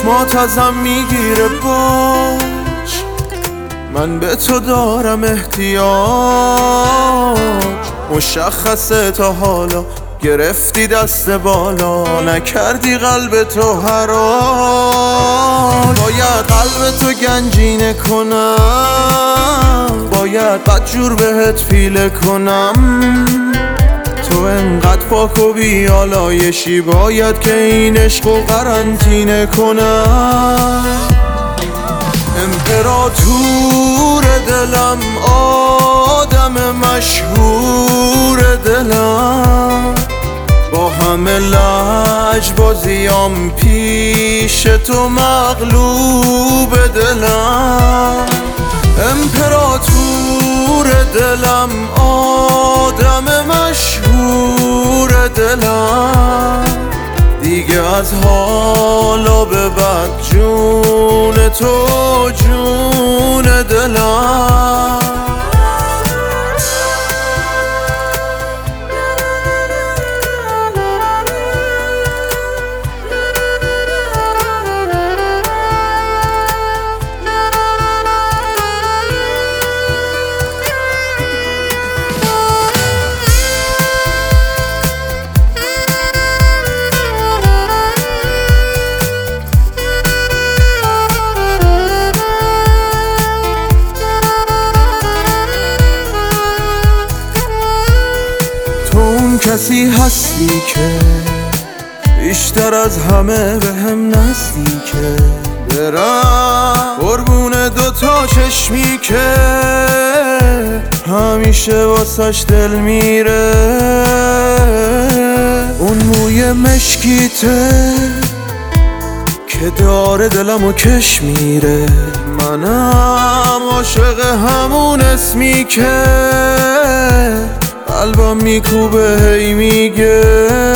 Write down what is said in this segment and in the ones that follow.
چشمات ازم میگیره باش، من به تو دارم احتیاج. مشخصه تا حالا گرفتی دست بالا، نکردی قلب تو حراج. باید قلب تو گنجینه کنم، باید بدجور بهت پیله کنم. تو انقدر پاک و بیالایشی، باید که این عشقو قرنطینه کنم. امپراتور دلم، آدم مشهور دلم، با همه لجبازیام پیش تو مغلوب دلم. امپراتور دلم، آدم مشهور دلم، دیگه از حالا به بعد جون تو جون دلم. کسی هستی که بیشتر از همه به هم نزدیکه، برم قربون دوتا چشمی که همیشه واسش دل میره. اون موی مشکیته که داره دلمو کش میره، منم عاشق همون اسمی که قلبم میکوبه هی میگه.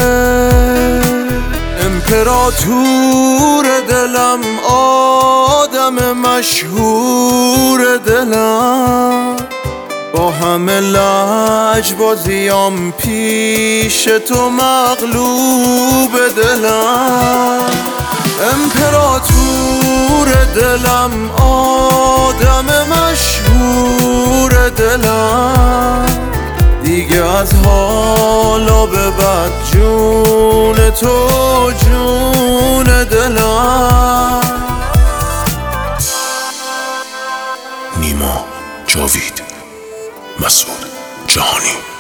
امپراتور دلم، آدم مشهور دلم، با همه لجبازیام پیش تو مغلوب دلم. امپراتور دلم، آدم مشهور دلم، دیگه از حالا به بعد جون تو جون دلم. نیما، جاوید، مسعود جهانی.